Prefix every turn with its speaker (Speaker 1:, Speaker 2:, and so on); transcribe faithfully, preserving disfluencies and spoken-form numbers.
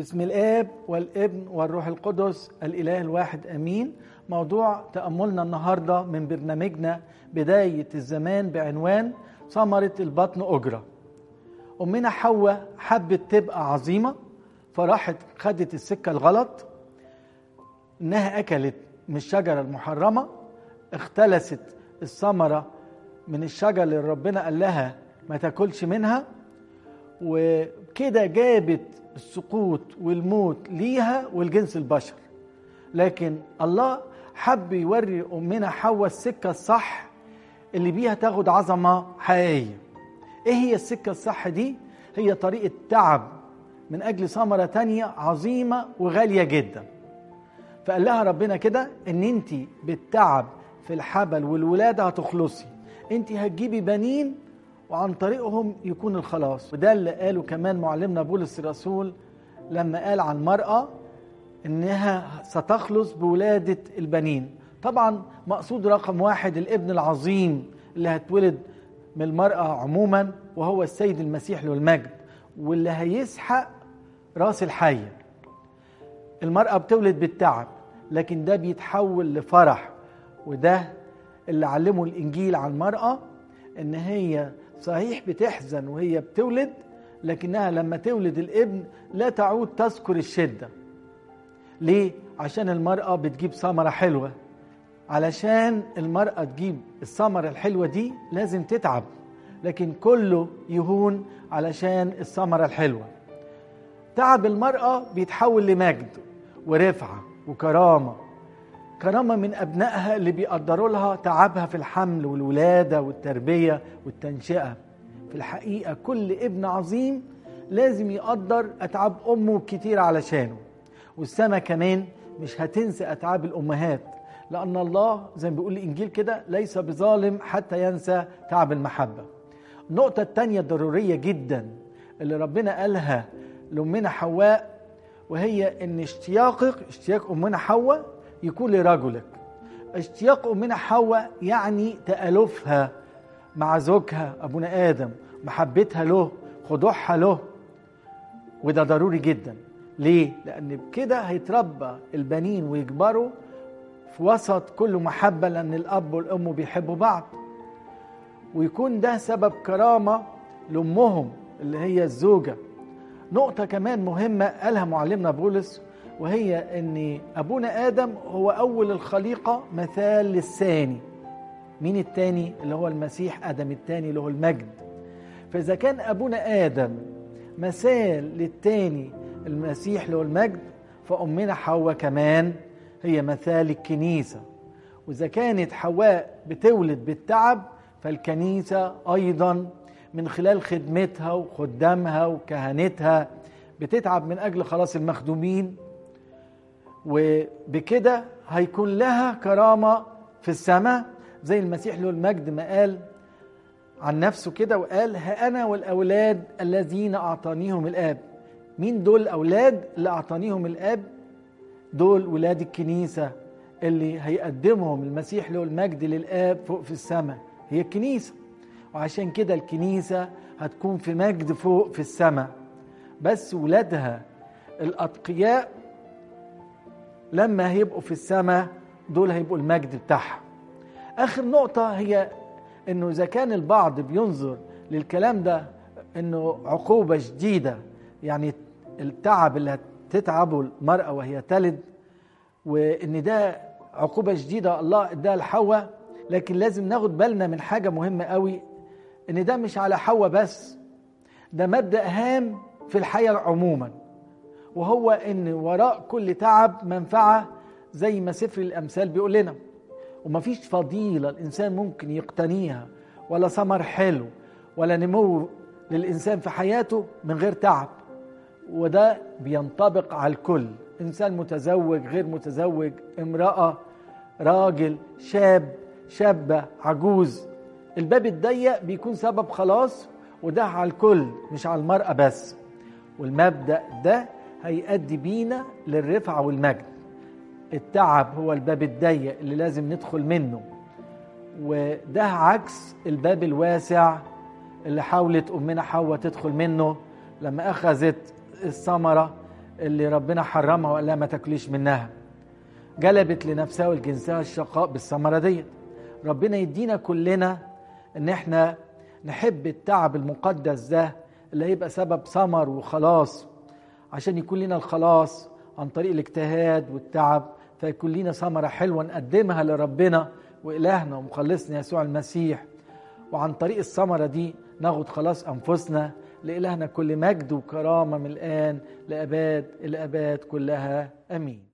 Speaker 1: باسم الآب والابن والروح القدس الإله الواحد أمين. موضوع تأملنا النهاردة من برنامجنا بداية الزمان بعنوان ثمرة البطن أجرة. أمنا حواء حبت تبقى عظيمة فراحت خدت السكة الغلط، إنها أكلت من الشجرة المحرمة، اختلست الثمرة من الشجرة اللي ربنا قال لها ما تاكلش منها، وكده جابت السقوط والموت ليها والجنس البشر. لكن الله حب يوري أمنا حواء السكة الصح اللي بيها تاخد عظمة حقيقية. ايه هي السكة الصح دي؟ هي طريقة تعب من أجل ثمرة تانية عظيمة وغالية جدا. فقال لها ربنا كده ان انت بالتعب في الحبل والولادة هتخلصي، انت هتجيبي بنين وعن طريقهم يكون الخلاص. وده اللي قاله كمان معلمنا بولس الرسول لما قال عن المرأة انها ستخلص بولادة البنين. طبعا مقصود رقم واحد الابن العظيم اللي هتولد من المرأة عموما، وهو السيد المسيح له المجد، واللي هيسحق راس الحية. المرأة بتولد بالتعب، لكن ده بيتحول لفرح. وده اللي علمه الإنجيل عن المرأة، ان هي صحيح بتحزن وهي بتولد، لكنها لما تولد الابن لا تعود تذكر الشدة. ليه؟ عشان المرأة بتجيب ثمرة حلوة. علشان المرأة تجيب الثمرة الحلوة دي لازم تتعب، لكن كله يهون علشان الثمرة الحلوة. تعب المرأة بيتحول لمجد ورفعة وكرامة، كرامة من أبنائها اللي بيقدروا لها تعبها في الحمل والولادة والتربية والتنشئة. في الحقيقة كل ابن عظيم لازم يقدر أتعاب أمه كتير علشانه. والسماء كمان مش هتنسى أتعاب الأمهات، لأن الله زي ما بيقول الإنجيل كده ليس بظالم حتى ينسى تعب المحبة. النقطة التانية الضرورية جدا اللي ربنا قالها لأمنا حواء، وهي إن اشتياقك اشتياق أمنا حواء يكون لرجلك. اشتياق أمنا حواء يعني تألفها مع زوجها أبونا آدم، محبتها له، خضوعها له. وده ضروري جدا. ليه؟ لأن بكده هيتربى البنين ويكبروا في وسط كل محبة، لأن الأب والأم بيحبوا بعض، ويكون ده سبب كرامة لأمهم اللي هي الزوجة. نقطة كمان مهمة قالها معلمنا بولس، وهي ان ابونا ادم هو اول الخليقة مثال للثاني. مين الثاني؟ اللي هو المسيح ادم الثاني اللي هو المجد. فاذا كان ابونا ادم مثال للثاني المسيح اللي هو المجد، فامنا حواء كمان هي مثال الكنيسة. واذا كانت حواء بتولد بالتعب، فالكنيسة ايضا من خلال خدمتها وخدامها وكهنتها بتتعب من اجل خلاص المخدومين، وبكده هيكون لها كرامة في السماء. زي المسيح له المجد ما قال عن نفسه كده وقال: ها أنا والأولاد الذين أعطانيهم الآب. مين دول الأولاد اللي أعطانيهم الآب؟ دول ولاد الكنيسة اللي هيقدمهم المسيح له المجد للآب فوق في السماء، هي الكنيسة. وعشان كده الكنيسة هتكون في مجد فوق في السماء، بس ولادها الأتقياء لما هيبقوا في السماء دول هيبقوا المجد بتاعها. آخر نقطة هي إنه إذا كان البعض بينظر للكلام ده إنه عقوبة شديدة، يعني التعب اللي هتتعبه المرأة وهي تلد، وإن ده عقوبة شديدة الله اداها لحواء، لكن لازم ناخد بالنا من حاجة مهمة قوي، إن ده مش على حواء بس، ده مبدأ هام في الحياة عموما، وهو ان وراء كل تعب منفعة، زي ما سفر الامثال بيقول لنا. ومفيش فضيلة الانسان ممكن يقتنيها، ولا ثمر حلو، ولا نمو للانسان في حياته من غير تعب. وده بينطبق على الكل، انسان متزوج، غير متزوج، امرأة، راجل، شاب، شابة، عجوز. الباب الضيق بيكون سبب خلاص، وده على الكل مش على المرأة بس. والمبدأ ده هيؤدي بينا للرفعة والمجد. التعب هو الباب الضيق اللي لازم ندخل منه، وده عكس الباب الواسع اللي حاولت أمنا حواء تدخل منه لما أخذت الثمرة اللي ربنا حرمها وقال لها ما تاكليش منها، جلبت لنفسها ولجنسها الشقاء بالثمرة دي. ربنا يدينا كلنا ان احنا نحب التعب المقدس ده اللي هيبقى سبب ثمر وخلاص، عشان يكون لنا الخلاص عن طريق الاجتهاد والتعب، فيكون لنا ثمرة حلوة نقدمها لربنا وإلهنا ومخلصنا يسوع المسيح، وعن طريق الثمرة دي ناخد خلاص أنفسنا. لإلهنا كل مجد وكرامة من الآن لأباد الأباد كلها، أمين.